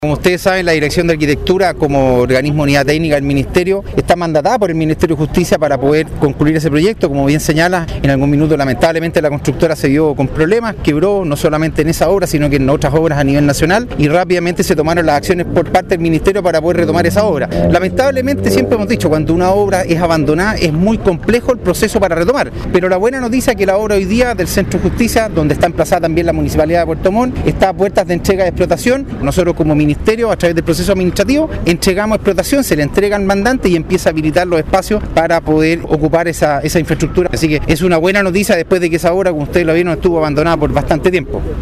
Como ustedes saben, la Dirección de Arquitectura, como organismo unidad técnica del Ministerio, está mandatada por el Ministerio de Justicia para poder concluir ese proyecto. Como bien señala, en algún minuto lamentablemente la constructora se vio con problemas, quebró no solamente en esa obra, sino que en otras obras a nivel nacional, y rápidamente se tomaron las acciones por parte del Ministerio para poder retomar esa obra. Lamentablemente, siempre hemos dicho, cuando una obra es abandonada es muy complejo el proceso para retomar, pero la buena noticia es que la obra hoy día del Centro de Justicia, donde está emplazada también la Municipalidad de Puerto Montt, está a puertas de entrega de explotación. Nosotros como Ministerio, a través del proceso administrativo, entregamos explotación, se le entrega al mandante y empieza a habilitar los espacios para poder ocupar esa infraestructura. Así que es una buena noticia después de que esa obra, como ustedes lo vieron, estuvo abandonada por bastante tiempo.